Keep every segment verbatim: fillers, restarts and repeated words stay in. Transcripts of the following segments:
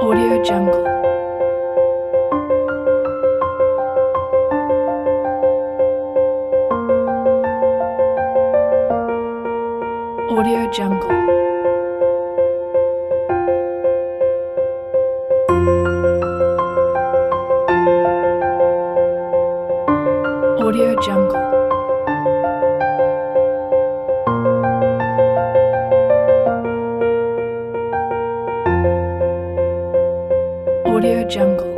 Audio Jungle. Audio Jungle. Audio Jungle. Audio Jungle.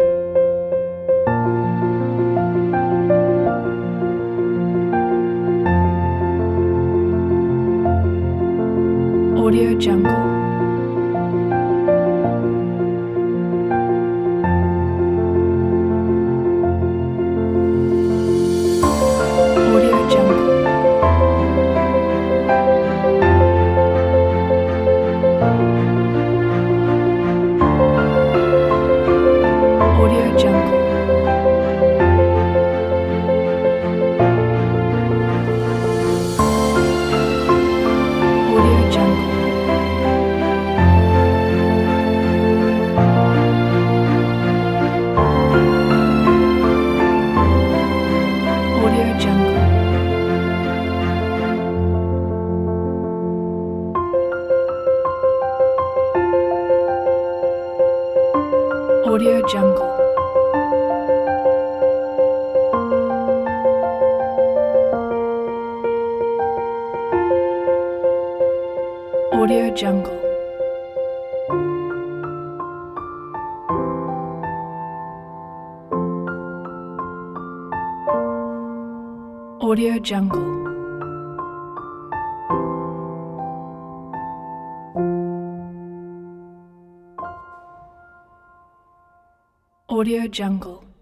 Audio Jungle. Audio Jungle. Audio Jungle. Audio Jungle. Audio Jungle. Audio Jungle. Audio Jungle. Audio Jungle. Audio Jungle.